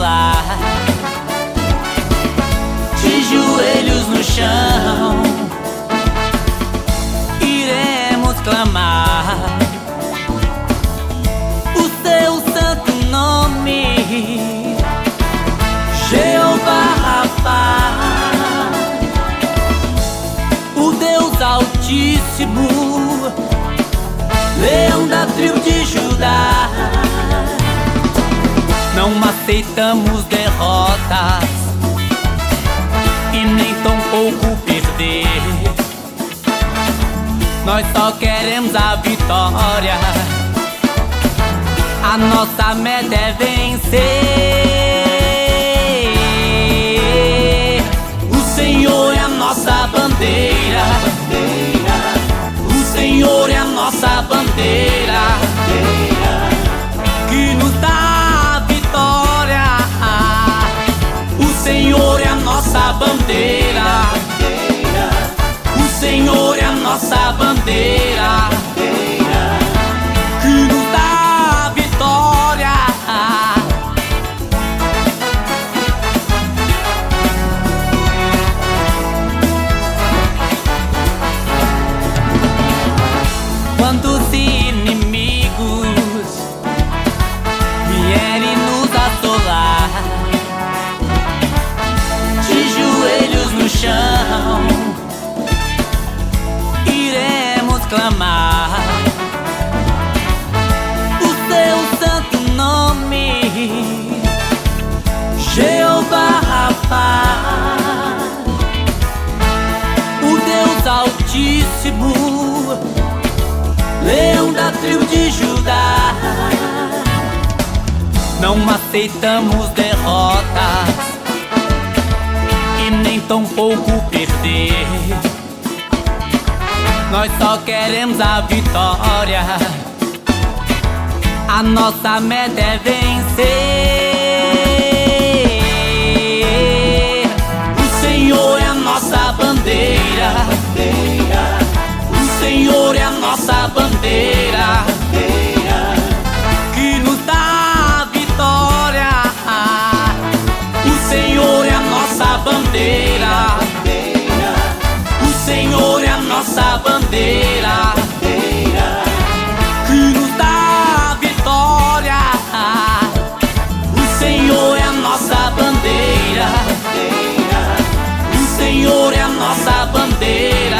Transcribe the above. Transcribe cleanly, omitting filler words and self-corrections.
solar, de joelhos no chão, iremos clamar o seu santo nome, Jeová Rafa, o Deus Altíssimo, Leão da tribo de Judá. Não aceitamos derrotas e nem tampouco perder. Nós só queremos a vitória, a nossa meta é vencer. O Senhor é a nossa bandeira, o Senhor é a nossa bandeira, que nos dá a vitória. O Senhor é a nossa bandeira, o Senhor é a nossa bandeira, que nos dá a vitória. Quando os inimigos vierem nos assolar, de joelhos no chão, iremos clamar o seu santo nome, Jeová Rafa, o Deus Altíssimo, Leão da tribo de Judá. Não aceitamos derrotas e nem tampouco perder. Nós só queremos a vitória, a nossa meta é vencer. O Senhor é a nossa bandeira, o Senhor é a nossa bandeira, que nos dá a vitória. O Senhor é a nossa bandeira, o Senhor é a nossa bandeira, que nos dá a vitória. O Senhor é a nossa bandeira, o Senhor é a nossa bandeira,